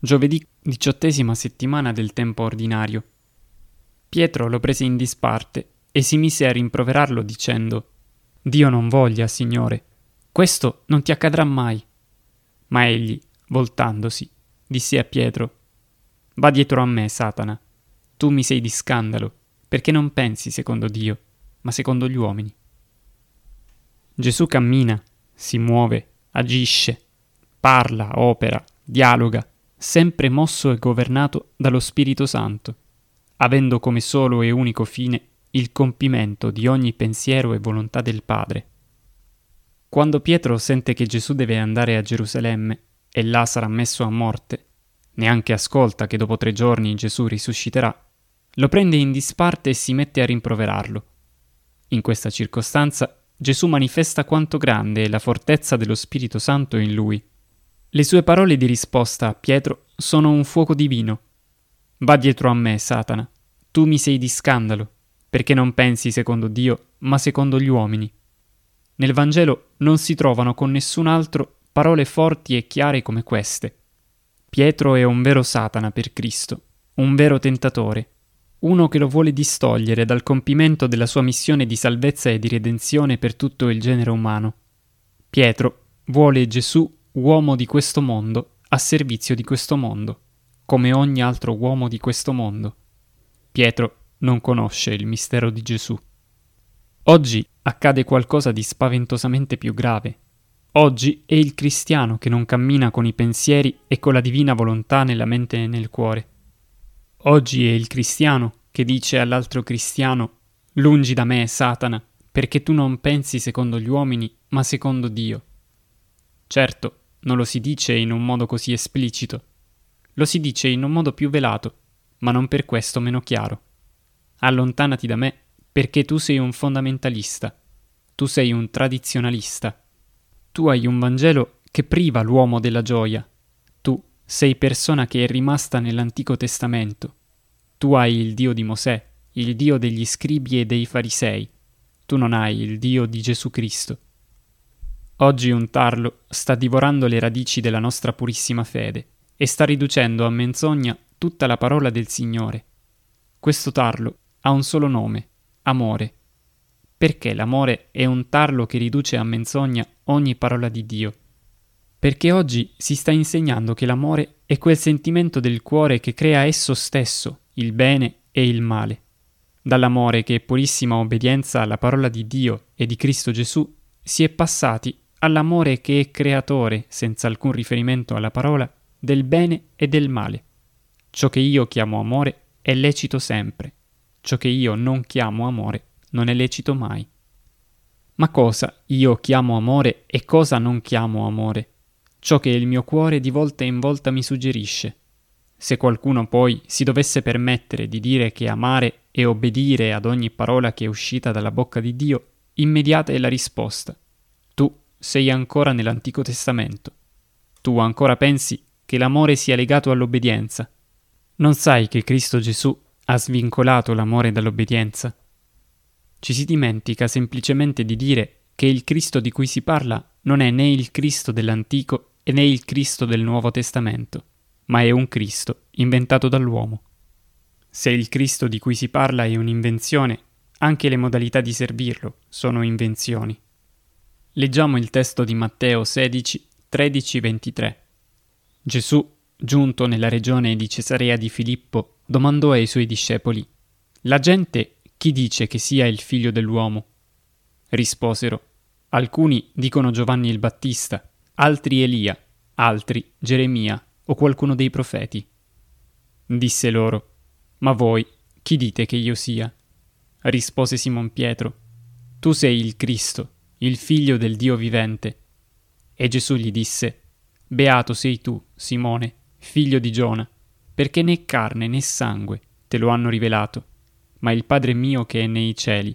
Giovedì 18ª settimana del tempo ordinario. Pietro lo prese in disparte e si mise a rimproverarlo dicendo: Dio non voglia, Signore, questo non ti accadrà mai. Ma egli, voltandosi, disse a Pietro: Va dietro a me, Satana, tu mi sei di scandalo, perché non pensi secondo Dio, ma secondo gli uomini. Gesù cammina, si muove, agisce, parla, opera, dialoga, sempre mosso e governato dallo Spirito Santo, avendo come solo e unico fine il compimento di ogni pensiero e volontà del Padre. Quando Pietro sente che Gesù deve andare a Gerusalemme e là sarà messo a morte, neanche ascolta che dopo 3 giorni Gesù risusciterà, lo prende in disparte e si mette a rimproverarlo. In questa circostanza Gesù manifesta quanto grande è la fortezza dello Spirito Santo in lui. Le sue parole di risposta a Pietro sono un fuoco divino. Va dietro a me, Satana, tu mi sei di scandalo, perché non pensi secondo Dio, ma secondo gli uomini. Nel Vangelo non si trovano con nessun altro parole forti e chiare come queste. Pietro è un vero Satana per Cristo, un vero tentatore, uno che lo vuole distogliere dal compimento della sua missione di salvezza e di redenzione per tutto il genere umano. Pietro vuole Gesù uomo di questo mondo a servizio di questo mondo, come ogni altro uomo di questo mondo. Pietro non conosce il mistero di Gesù. Oggi accade qualcosa di spaventosamente più grave. Oggi è il cristiano che non cammina con i pensieri e con la divina volontà nella mente e nel cuore. Oggi è il cristiano che dice all'altro cristiano: lungi da me, Satana, perché tu non pensi secondo gli uomini, ma secondo Dio. Certo, non lo si dice in un modo così esplicito. Lo si dice in un modo più velato, ma non per questo meno chiaro. Allontanati da me, perché tu sei un fondamentalista. Tu sei un tradizionalista. Tu hai un Vangelo che priva l'uomo della gioia. Tu sei persona che è rimasta nell'Antico Testamento. Tu hai il Dio di Mosè, il Dio degli scribi e dei farisei. Tu non hai il Dio di Gesù Cristo. Oggi un tarlo sta divorando le radici della nostra purissima fede e sta riducendo a menzogna tutta la parola del Signore. Questo tarlo ha un solo nome: amore. Perché l'amore è un tarlo che riduce a menzogna ogni parola di Dio? Perché oggi si sta insegnando che l'amore è quel sentimento del cuore che crea esso stesso il bene e il male. Dall'amore che è purissima obbedienza alla parola di Dio e di Cristo Gesù si è passati all'amore che è creatore, senza alcun riferimento alla parola, del bene e del male. Ciò che io chiamo amore è lecito sempre. Ciò che io non chiamo amore non è lecito mai. Ma cosa io chiamo amore e cosa non chiamo amore? Ciò che il mio cuore di volta in volta mi suggerisce. Se qualcuno poi si dovesse permettere di dire che amare è obbedire ad ogni parola che è uscita dalla bocca di Dio, immediata è la risposta: tu sei ancora nell'Antico Testamento. Tu ancora pensi che l'amore sia legato all'obbedienza. Non sai che Cristo Gesù ha svincolato l'amore dall'obbedienza? Ci si dimentica semplicemente di dire che il Cristo di cui si parla non è né il Cristo dell'Antico e né il Cristo del Nuovo Testamento, ma è un Cristo inventato dall'uomo. Se il Cristo di cui si parla è un'invenzione, anche le modalità di servirlo sono invenzioni. Leggiamo il testo di Matteo 16, 13-23. Gesù, giunto nella regione di Cesarea di Filippo, domandò ai suoi discepoli: La gente chi dice che sia il figlio dell'uomo? Risposero: alcuni dicono Giovanni il Battista, altri Elia, altri Geremia o qualcuno dei profeti. Disse loro: ma voi chi dite che io sia? Rispose Simon Pietro: tu sei il Cristo, il figlio del Dio vivente. E Gesù gli disse: beato sei tu, Simone, figlio di Giona, perché né carne né sangue te lo hanno rivelato, ma il Padre mio che è nei cieli.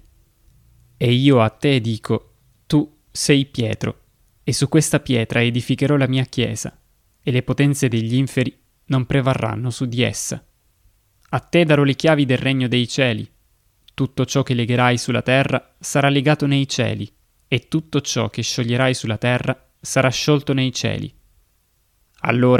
E io a te dico: tu sei Pietro, e su questa pietra edificherò la mia chiesa, e le potenze degli inferi non prevarranno su di essa. A te darò le chiavi del regno dei cieli. Tutto ciò che legherai sulla terra sarà legato nei cieli, e tutto ciò che scioglierai sulla terra sarà sciolto nei cieli. Allora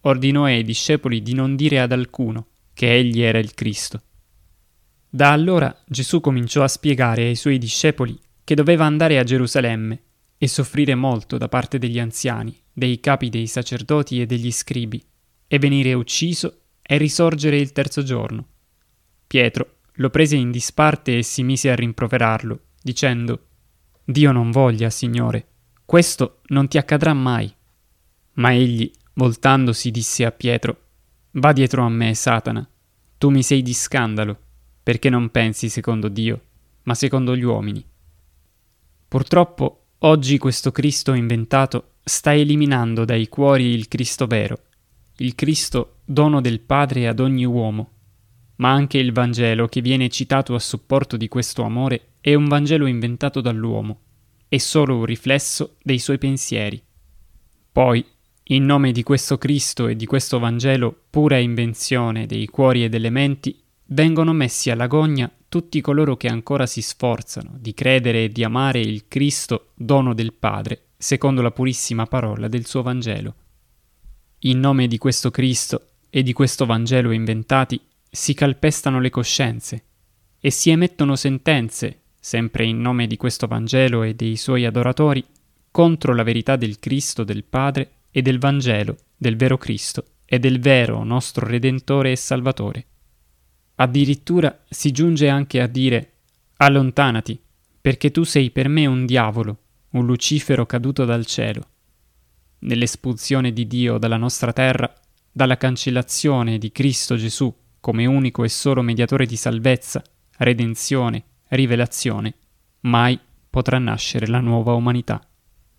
ordinò ai discepoli di non dire ad alcuno che egli era il Cristo. Da allora Gesù cominciò a spiegare ai suoi discepoli che doveva andare a Gerusalemme e soffrire molto da parte degli anziani, dei capi dei sacerdoti e degli scribi, e venire ucciso e risorgere il terzo giorno. Pietro lo prese in disparte e si mise a rimproverarlo, dicendo: «Dio non voglia, Signore, questo non ti accadrà mai». Ma egli, voltandosi, disse a Pietro: «Va dietro a me, Satana, tu mi sei di scandalo, perché non pensi secondo Dio, ma secondo gli uomini». Purtroppo, oggi questo Cristo inventato sta eliminando dai cuori il Cristo vero, il Cristo dono del Padre ad ogni uomo. Ma anche il Vangelo che viene citato a supporto di questo amore è un Vangelo inventato dall'uomo, è solo un riflesso dei suoi pensieri. Poi, in nome di questo Cristo e di questo Vangelo, pura invenzione dei cuori e delle menti, vengono messi alla gogna tutti coloro che ancora si sforzano di credere e di amare il Cristo, dono del Padre, secondo la purissima parola del suo Vangelo. In nome di questo Cristo e di questo Vangelo inventati si calpestano le coscienze e si emettono sentenze, sempre in nome di questo Vangelo e dei suoi adoratori, contro la verità del Cristo del Padre e del Vangelo, del vero Cristo e del vero nostro Redentore e Salvatore. Addirittura si giunge anche a dire: «Allontanati, perché tu sei per me un diavolo, un Lucifero caduto dal cielo». Nell'espulsione di Dio dalla nostra terra, dalla cancellazione di Cristo Gesù come unico e solo mediatore di salvezza, redenzione, rivelazione, mai potrà nascere la nuova umanità.